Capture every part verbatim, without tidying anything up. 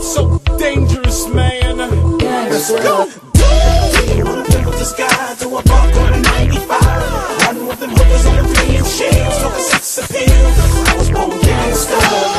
so dangerous, man. Let's go. Do you wanna live with this guy to a buck on a ninety-five? Riding with them hookers on the three inch shells, talking sex appeal. I was born gangsta.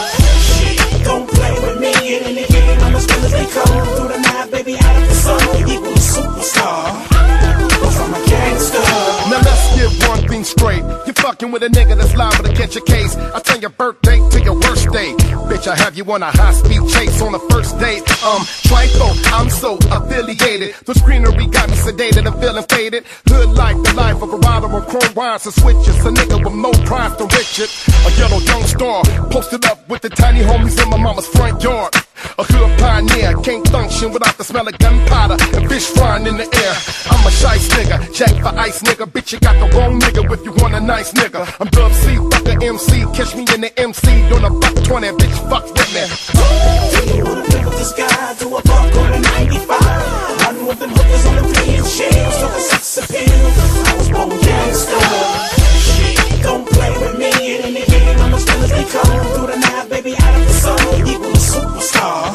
Shit, don't play with me. It in the game, I'm as real as they come. Through the night, baby, out of the sun. Equal a superstar. Go from a gangsta. Now let's get one thing straight. You fucking with a nigga that's liable to catch a case. I turn your birthday to your worst day. Bitch, I have you on a high-speed chase on the first date. Um, Trifle, I'm so affiliated. The screenery got me sedated and feeling faded. Hood like the life of a rider on chrome wires and switches. A nigga with more pride than Richard. A yellow young star, posted up with the tiny homies in my mama's front yard. A hood pioneer, can't function without the smell of gunpowder and fish frying in the air. I'm a shice nigga, jack for ice nigga. Bitch, you got the wrong nigga if you want a nice nigga. I'm Dub C, fuck a M C. Catch me in the M C, doing a buck twenty, bitch, fuck with me. Do you wanna live with this guy to a buck on a ninety-five? Riding with them hookers on the three inch shells, talking sex appeal. I was born gangsta. Shit, don't play with me. It in the game, I'm as real as they come. Through the night, baby, out of the sun. Equal a superstar.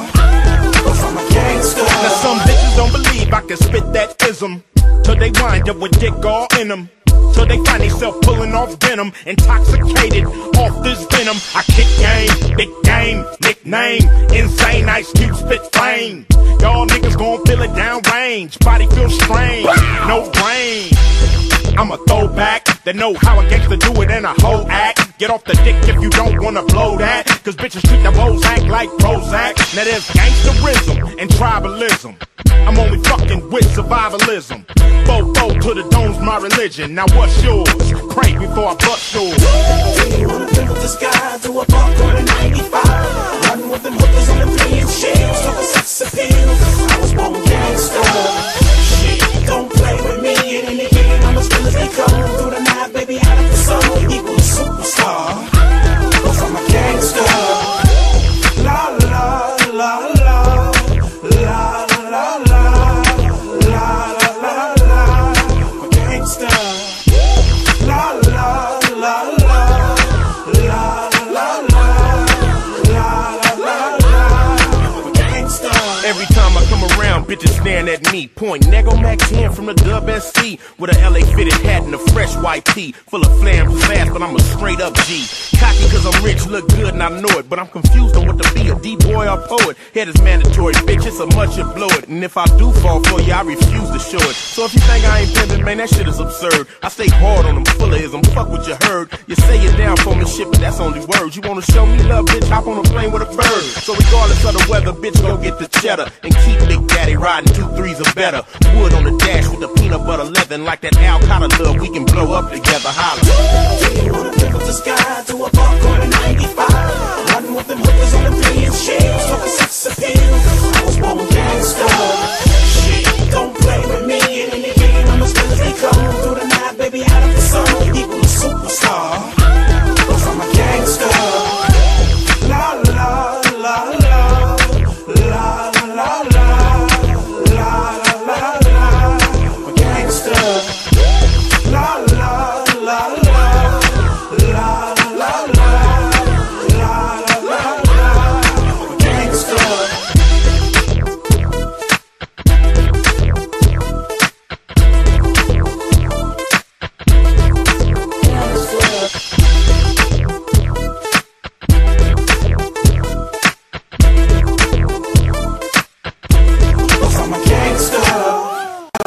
Go from a gangsta. Now some bitches don't believe I can spit that ism, till they wind up with dick all in them. Till they find themselves pulling off venom, intoxicated off this venom. I kick game, big game, nickname, insane, Ice Cube spit flame. Y'all niggas gon' feel it down range, body feel strange, no brain. I'm a throwback that know how a gangster do it in a whole act. Get off the dick if you don't wanna blow that, cause bitches treat the Bozak like Prozac. Now there's gangsterism and tribalism. I'm only fucking with survivalism. Fofo to the dome's my religion. Now what's yours? Pray before I bust yours. Do you wanna live with this guy to a buck on a ninety-five? Riding with them hookers on the three inch shells, talking sex appeal. I was born gangsta. Shit, don't play with me. It in the game, I'm as real as they come. Through the night, baby, out of the sun. Equal a superstar. Go from a gangsta. La la la la. La la la. La la la la. A gangsta. La la la la. La la la. La la la la. A gangsta. Every time I come around, bitches staring at me. Point Nego Max ten from the Dub S C with a L A fitted hat and a fresh white tee. Full of flams fast, but I'm a straight up G. Cocky cause I'm rich, look good and I know it. But I'm confused on what to be, a D-boy or poet. Head is mandatory, bitch, it's a much you blow it. And if I do fall for you, I refuse to show it. So if you think I ain't pimpin', man, that shit is absurd. I stay hard on them, full of ism, fuck what you heard. You say you're down for me shit, but that's only words. You wanna show me love, bitch, hop on a plane with a bird. So regardless of the weather, bitch, go get the cheddar. And keep Big Daddy riding two threes or better. Wood on the dash with the peanut butter leather. Like that Al Qaeda love, we can blow up together, holla. Do you wanna live with this guy to a buck on a ninety-five?